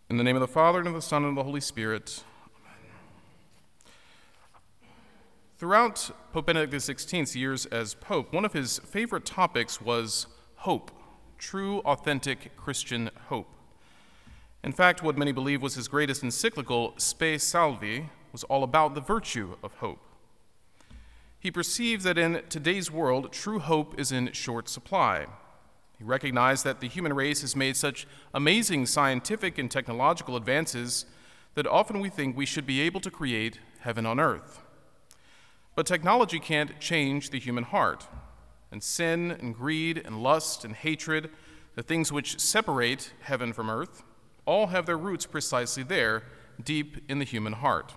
In the name of the Father, and of the Son, and of the Holy Spirit. Amen. Throughout Pope Benedict XVI's years as Pope, one of his favorite topics was hope, true, authentic Christian hope. In fact, what many believe was his greatest encyclical, Spe Salvi, was all about the virtue of hope. He perceived that in today's world, true hope is in short supply. He recognized that the human race has made such amazing scientific and technological advances that often we think we should be able to create heaven on earth. But technology can't change the human heart, and sin and greed and lust and hatred, the things which separate heaven from earth, all have their roots precisely there, deep in the human heart.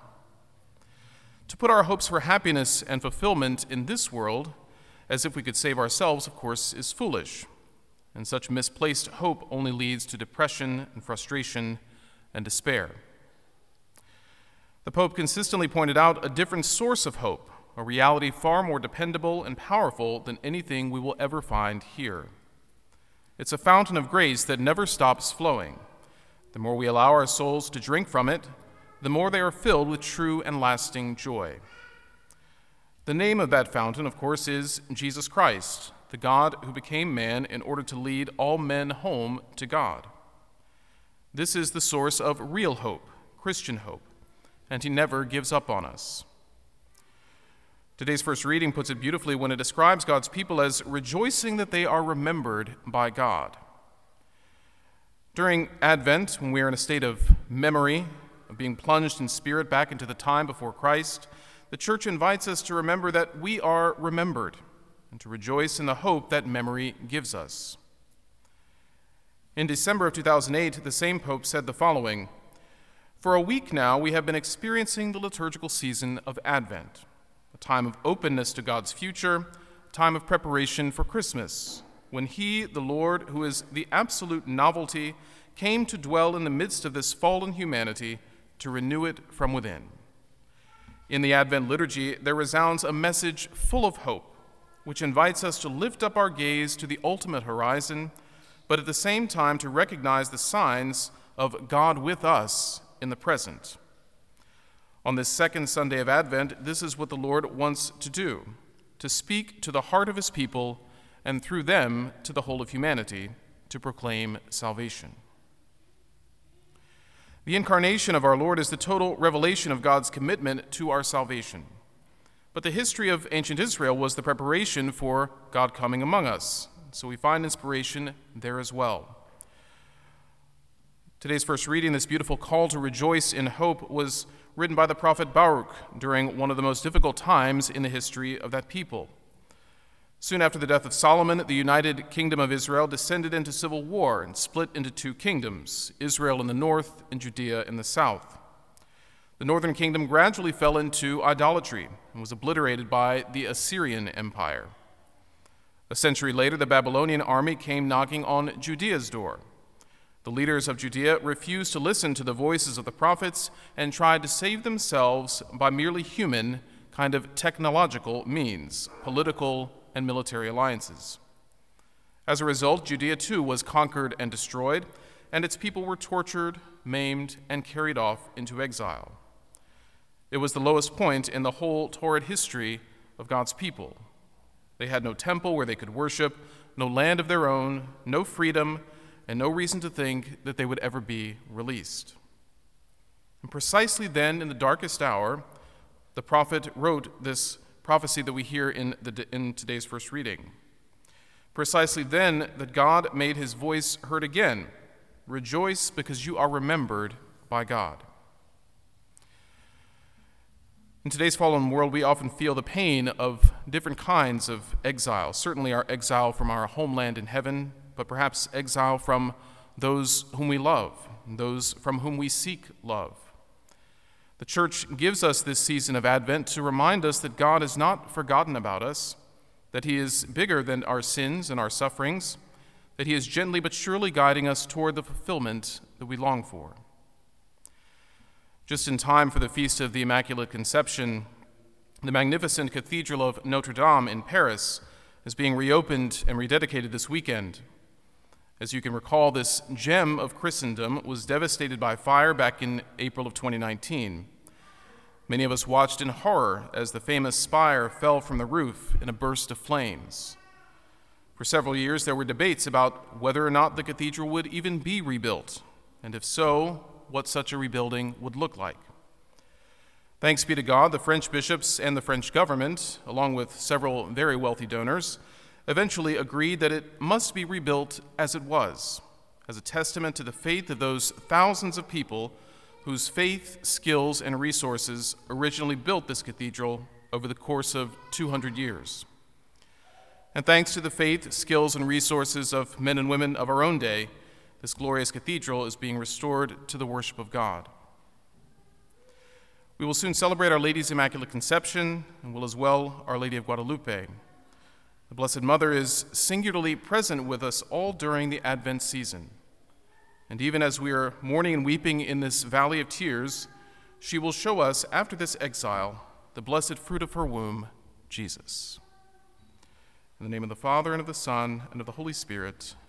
To put our hopes for happiness and fulfillment in this world, as if we could save ourselves, of course, is foolish. And such misplaced hope only leads to depression and frustration and despair. The Pope consistently pointed out a different source of hope, a reality far more dependable and powerful than anything we will ever find here. It's a fountain of grace that never stops flowing. The more we allow our souls to drink from it, the more they are filled with true and lasting joy. The name of that fountain, of course, is Jesus Christ, the God who became man in order to lead all men home to God. This is the source of real hope, Christian hope, and he never gives up on us. Today's first reading puts it beautifully when it describes God's people as rejoicing that they are remembered by God. During Advent, when we are in a state of memory, of being plunged in spirit back into the time before Christ, the Church invites us to remember that we are remembered and to rejoice in the hope that memory gives us. In December of 2008, the same Pope said the following: "For a week now, we have been experiencing the liturgical season of Advent, a time of openness to God's future, a time of preparation for Christmas, when He, the Lord, who is the absolute novelty, came to dwell in the midst of this fallen humanity to renew it from within." In the Advent liturgy, there resounds a message full of hope, which invites us to lift up our gaze to the ultimate horizon, but at the same time to recognize the signs of God with us in the present. On this second Sunday of Advent, this is what the Lord wants to do, to speak to the heart of his people and through them to the whole of humanity, to proclaim salvation. The incarnation of our Lord is the total revelation of God's commitment to our salvation. But the history of ancient Israel was the preparation for God coming among us. So we find inspiration there as well. Today's first reading, this beautiful call to rejoice in hope, was written by the prophet Baruch during one of the most difficult times in the history of that people. Soon after the death of Solomon, the united kingdom of Israel descended into civil war and split into two kingdoms, Israel in the north and Judea in the south. The northern kingdom gradually fell into idolatry and was obliterated by the Assyrian Empire. A century later, the Babylonian army came knocking on Judea's door. The leaders of Judea refused to listen to the voices of the prophets and tried to save themselves by merely human, kind of technological means, political and military alliances. As a result, Judea too was conquered and destroyed, and its people were tortured, maimed, and carried off into exile. It was the lowest point in the whole torrid history of God's people. They had no temple where they could worship, no land of their own, no freedom, and no reason to think that they would ever be released. And precisely then, in the darkest hour, the prophet wrote this prophecy that we hear in today's first reading. Precisely then that God made his voice heard again, "Rejoice because you are remembered by God." In today's fallen world, we often feel the pain of different kinds of exile. Certainly our exile from our homeland in heaven, but perhaps exile from those whom we love, those from whom we seek love. The Church gives us this season of Advent to remind us that God has not forgotten about us, that he is bigger than our sins and our sufferings, that he is gently but surely guiding us toward the fulfillment that we long for. Just in time for the Feast of the Immaculate Conception, the magnificent Cathedral of Notre Dame in Paris is being reopened and rededicated this weekend. As you can recall, this gem of Christendom was devastated by fire back in April of 2019. Many of us watched in horror as the famous spire fell from the roof in a burst of flames. For several years, there were debates about whether or not the cathedral would even be rebuilt, and if so, what such a rebuilding would look like. Thanks be to God, the French bishops and the French government, along with several very wealthy donors, eventually agreed that it must be rebuilt as it was, as a testament to the faith of those thousands of people whose faith, skills, and resources originally built this cathedral over the course of 200 years. And thanks to the faith, skills, and resources of men and women of our own day, this glorious cathedral is being restored to the worship of God. We will soon celebrate Our Lady's Immaculate Conception, and will as well Our Lady of Guadalupe. The Blessed Mother is singularly present with us all during the Advent season. And even as we are mourning and weeping in this valley of tears, she will show us, after this exile, the blessed fruit of her womb, Jesus. In the name of the Father, and of the Son, and of the Holy Spirit,